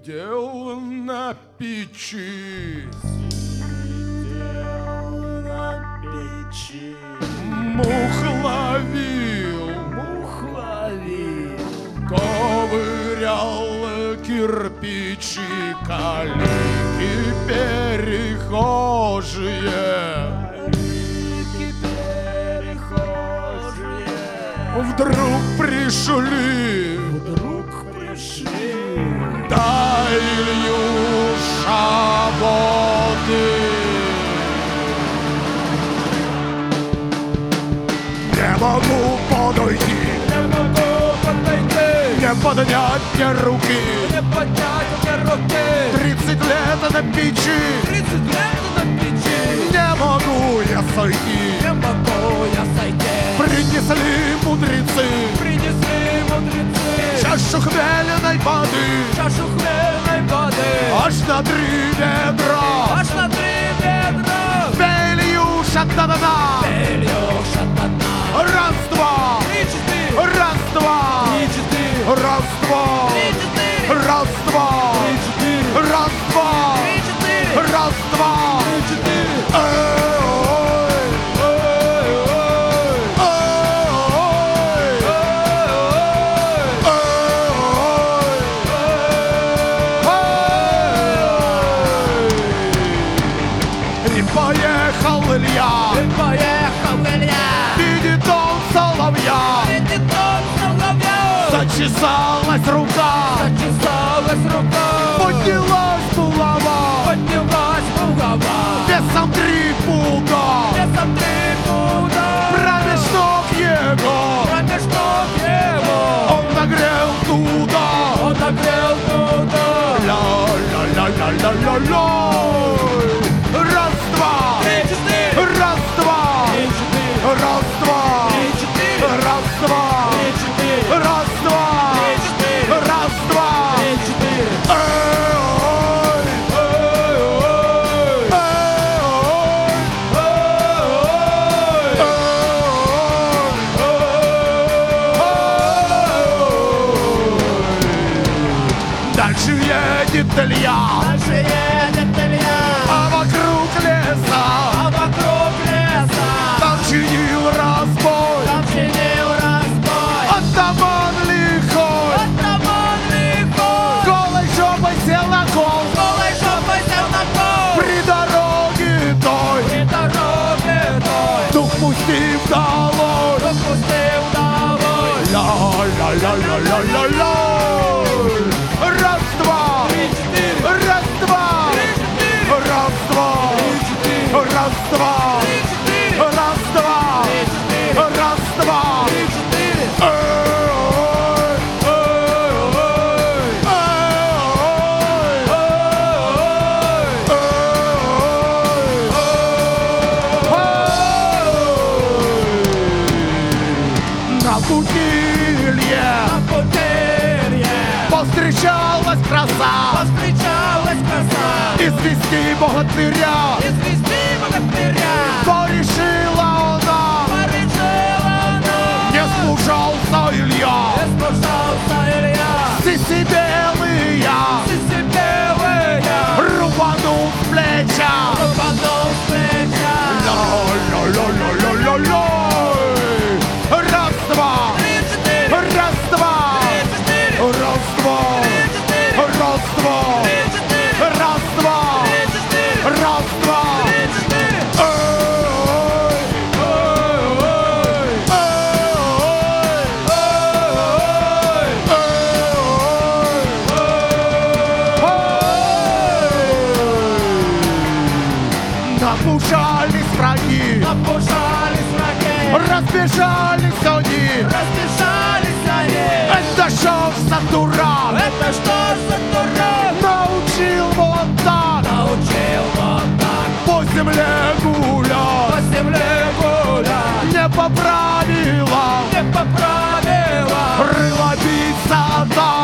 Сидел на печи, мух ловил, ковырял кирпичи, калики перехожие. Вдруг пришли, дай Ильюша воды. Не могу подойти, не поднять мне руки. 30 лет на печи, не могу я сойти. Принесли мудрецы чашу хмельной воды, аж на 3 ведра. Пей, Ильюша, до дна. Раз, два, раз, два, раз, два, раз, два, раз, два, раз, два. Поехал Илья, видит он соловья, зачесалась рука, поднялась булава, весом 3 пуда, промеж ног его, он нагрел туда, ля-ля-ля-ля-ля-ля. Раз, два, раз, два, раз, два, раз, два, раз, два, раз, два. Дальше едет Илья, а вокруг леса там чинил разбой, атаман лихой, голой жопой сел на кол, при дороге той, дух пустив долой, ля-ля-ля-ля-ля-ля. Раз, два, раз, два, раз, два, раз, два, раз, два, раз, два. На Путилье повстречалась краса, извести богатыря, порешила она, не слушался Илья, сиси белые, рубанул с плеча, ля-ля-ля-ля-ля-ля. Раз, два, раз, два, раз, два, раз, два, раз, два, раз, два. Напужались враги, разбежались они. Это что за дурак? Научил вот так по земле гулять, не по правилам, рыло бить солдат.